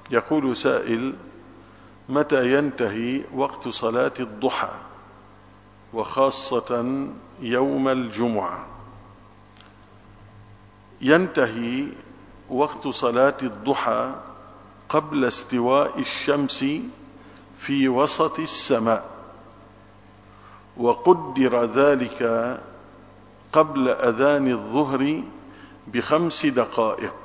يقول سائل: متى ينتهي وقت صلاة الضحى وخاصة يوم الجمعة؟ ينتهي وقت صلاة الضحى قبل استواء الشمس في وسط السماء، وقدر ذلك قبل أذان الظهر ب5 دقائق،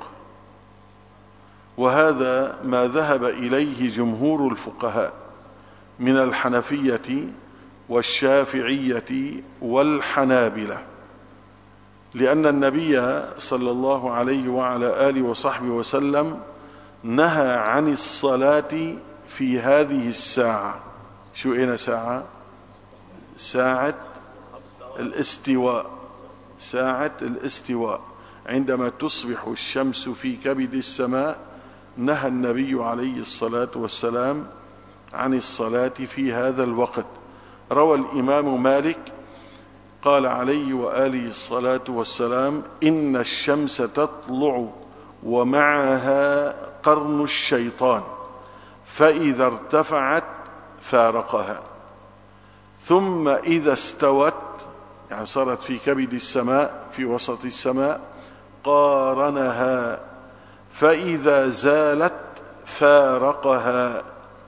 وهذا ما ذهب إليه جمهور الفقهاء من الحنفية والشافعية والحنابلة، لأن النبي صلى الله عليه وعلى آله وصحبه وسلم نهى عن الصلاة في هذه الساعة. شو أين ساعة؟ ساعة الاستواء، ساعة الاستواء عندما تصبح الشمس في كبد السماء، نهى النبي عليه الصلاة والسلام عن الصلاة في هذا الوقت. روى الإمام مالك قال عليه وآله الصلاة والسلام: إن الشمس تطلع ومعها قرن الشيطان، فإذا ارتفعت فارقها، ثم إذا استوت، يعني صارت في كبد السماء في وسط السماء، قارنها، فإذا زالت فارقها.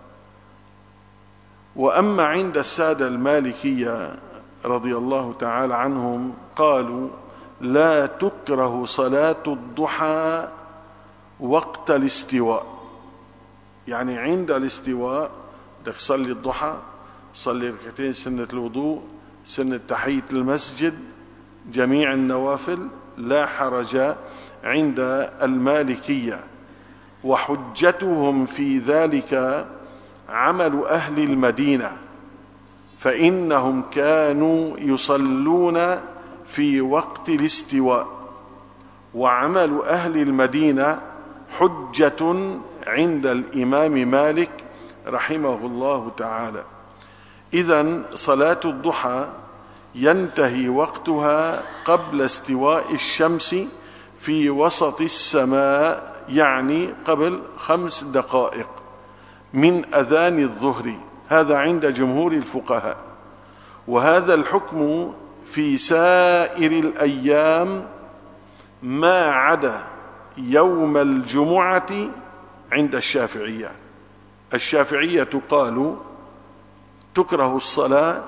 وأما عند السادة المالكية رضي الله تعالى عنهم قالوا: لا تكره صلاة الضحى وقت الاستواء، يعني عند الاستواء بدك تصلي الضحى، صلي ركعتين سنة الوضوء، سنة تحية المسجد، جميع النوافل، لا حرج عند المالكية. وحجتهم في ذلك عمل أهل المدينة، فإنهم كانوا يصلون في وقت الاستواء، وعمل أهل المدينة حجة عند الإمام مالك رحمه الله تعالى. إذن صلاة الضحى ينتهي وقتها قبل استواء الشمس في وسط السماء، يعني قبل 5 دقائق من أذان الظهر، هذا عند جمهور الفقهاء. وهذا الحكم في سائر الأيام ما عدا يوم الجمعة عند الشافعية. الشافعية قالوا تكره الصلاة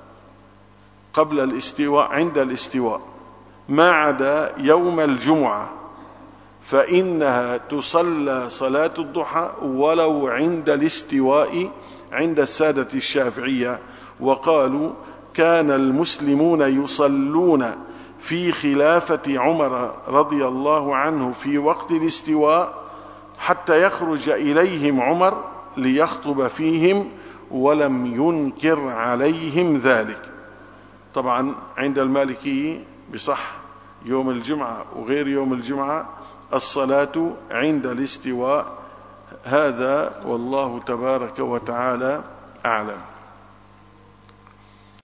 قبل الاستواء عند الاستواء ما عدا يوم الجمعة، فإنها تصلى صلاة الضحى ولو عند الاستواء عند السادة الشافعية. وقالوا كان المسلمون يصلون في خلافة عمر رضي الله عنه في وقت الاستواء حتى يخرج إليهم عمر ليخطب فيهم، ولم ينكر عليهم ذلك. طبعا عند المالكي بصح يوم الجمعة وغير يوم الجمعة الصلاة عند الاستواء. هذا والله تبارك وتعالى أعلم.